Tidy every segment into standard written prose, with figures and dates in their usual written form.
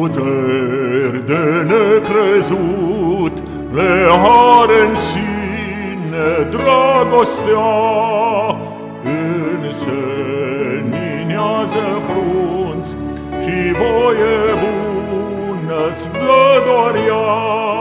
Puteri de necrezut le are în sine dragostea, înseninează frunți și voie bună-ți dă doar ea.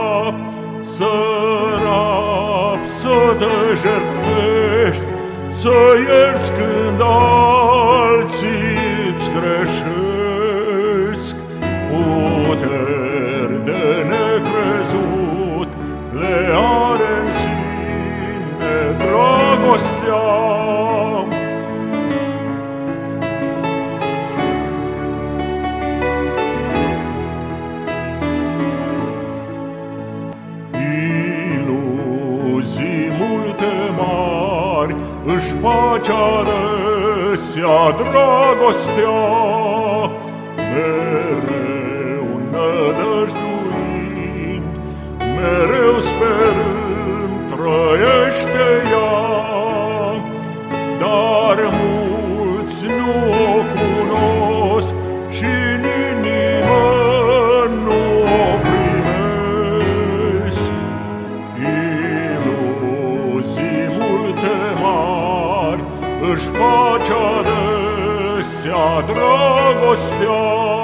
Sărap să te jertfești, să ierți când alții-ți greșesc. Puteri de necrezut le are în sine dragostea. Iluzii multe mari își face adesea dragostea, mereu nădăjduind, mereu sperând trăiește ea. Dar mulți nu o cunosc și în inimă nu o primesc. Iluzii multe mari își face adesea dragostea.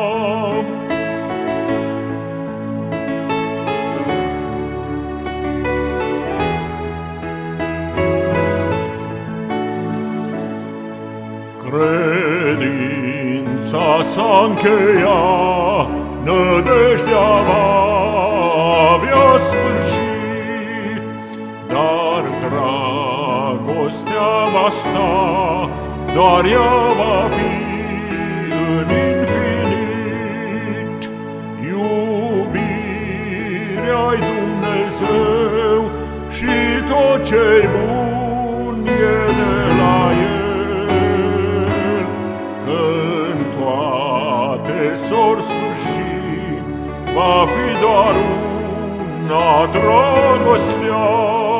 Credința s-a încheiat, nădejdea va avea sfârșit, dar dragostea va sta, doar ea va fi în infinit. Iubirea-i Dumnezeu și tot ce-i bun e de la El. Când toate s-or sfârși, va fi doar una dragostea.